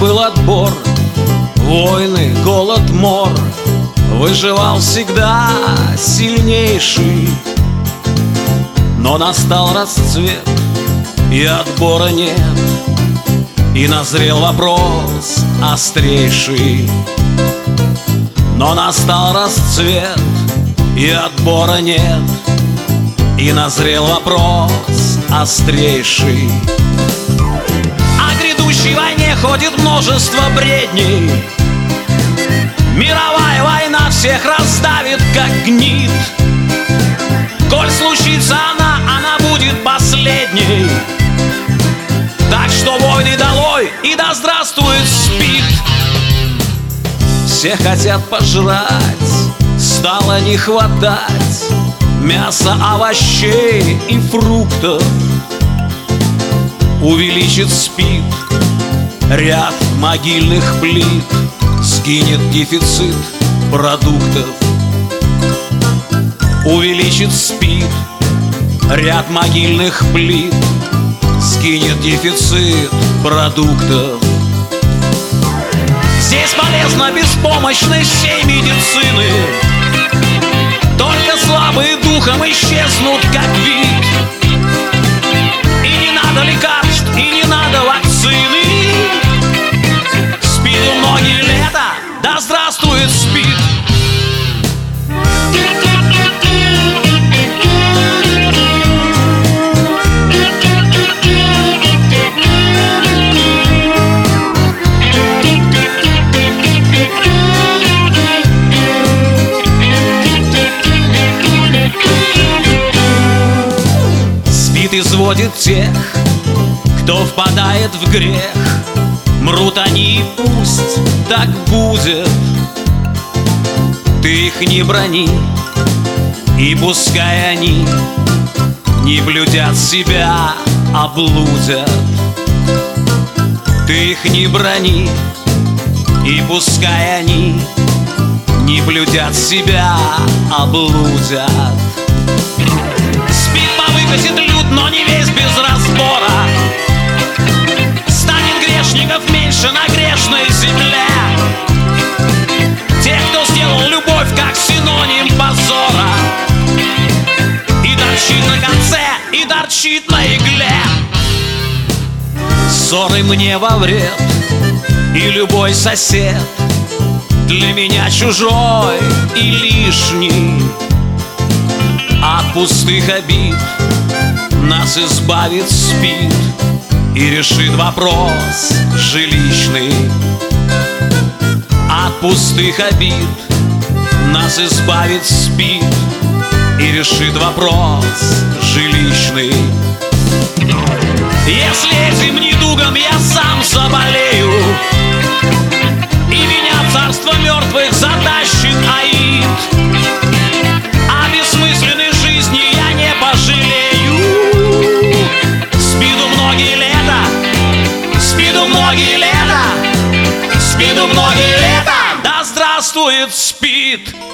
был отбор, войны, голод, мор. Выживал всегда сильнейший. Но настал расцвет, и отбора нет, и назрел вопрос острейший. Но настал расцвет, и отбора нет, и назрел вопрос острейший. О грядущей войне ходит множество бредней. Мировая война всех раздавит, как гнит. Коль случится она будет последней. Так что войны долой, и да здравствует СПИД. Все хотят пожрать, стало не хватать мяса, овощей и фруктов. Увеличит СПИД ряд могильных плит, сгинет дефицит продуктов. Увеличит СПИД ряд могильных плит, сгинет дефицит продуктов. Здесь полезна беспомощность всей медицины. Только слабые духом исчезнут, как вид. И не надо лекарств, и не надо вакцины. СПИДу многие лета, да здравствует СПИД. Изводит тех, кто впадает в грех. Мрут они, и пусть так будет. Ты их не брони, и пускай они не блюдят себя, а блудят. Ты их не брони, и пускай они не блюдят себя, а блудят. СПИД повыкосит люд, но не весь без разбора. Станет грешников меньше на грешной земле. Тех, кто сделал любовь как синоним позора. И торчит на конце, и торчит на игле. Ссоры мне во вред, и любой сосед для меня чужой и лишний. От пустых обид нас избавит СПИД и решит вопрос жилищный. От пустых обид нас избавит СПИД и решит вопрос жилищный. Если этим недугом я сам заболею, и меня в царство мертвых затащит Аид, о бессмысленной жизни я не пожалею. СПИДу многие лета, СПИДу многие лета, СПИДу многие лета, да здравствует СПИД.